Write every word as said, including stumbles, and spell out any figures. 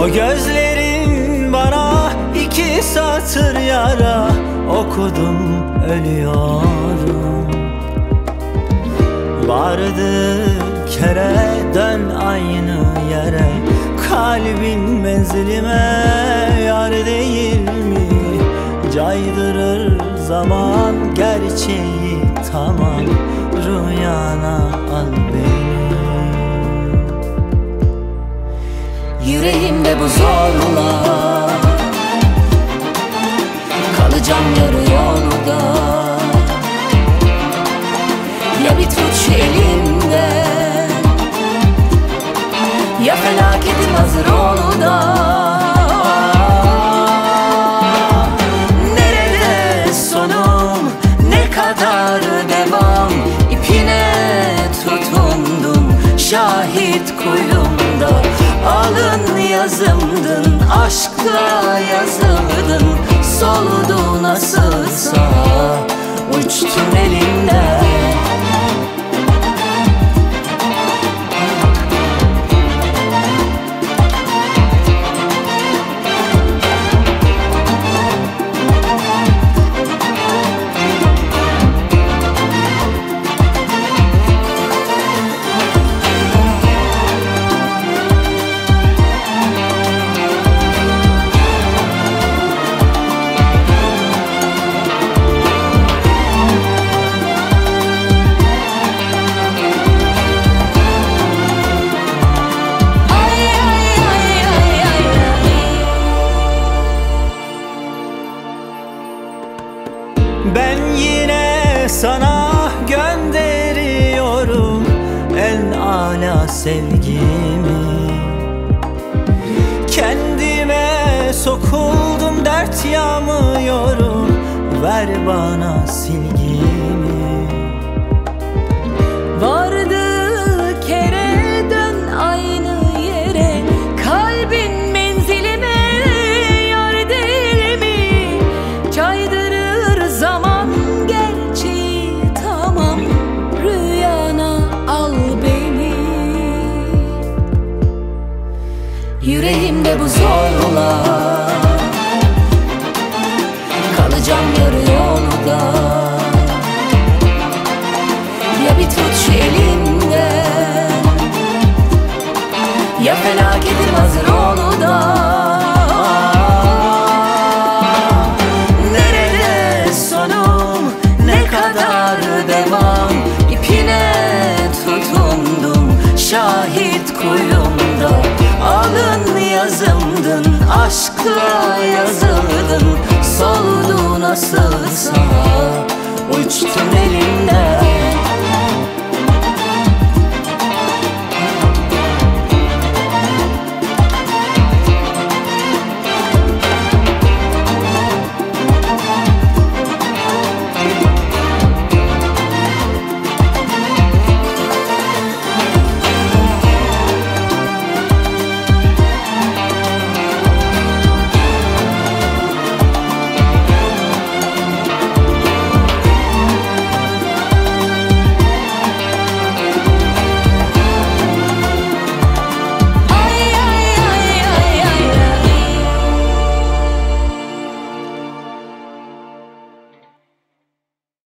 O gözlerin bana iki satır yara okudum, ölüyorum. Vardı kere dön aynı yere, kalbin menzilime yar değil mi? Caydırır zaman gerçeği, tamam rüyana al beni. Yüreğimde bu zorla kalacağım yarı yolda. Ya bir tuş elimden, ya felaketin hazır olu da. Nerede sonum, ne kadar devam, ipine tutundum şahit kuyumda. Alın yazımdın, aşkla yazıldın, soldu nasılsa uçtun elimden. Ben yine sana gönderiyorum en âlâ sevgimi. Kendime sokuldum, dert yağmıyorum, ver bana silgimi. Vardı kere dön aynı yere, kalbin menzilime yar değil mi? Caydırır zaman gerçeği, tamam rüyana al beni. Yüreğimde bu zorla kalacağım yarı yolda. Ya bir tuş elinden, ya felaketin hazır olu da. Nerede sonum, ne kadar devam, ipine tutundum şahit kuyumda. Alın yazımdın, aşkla yazıldın, soldu nasılsa uçtun elimden.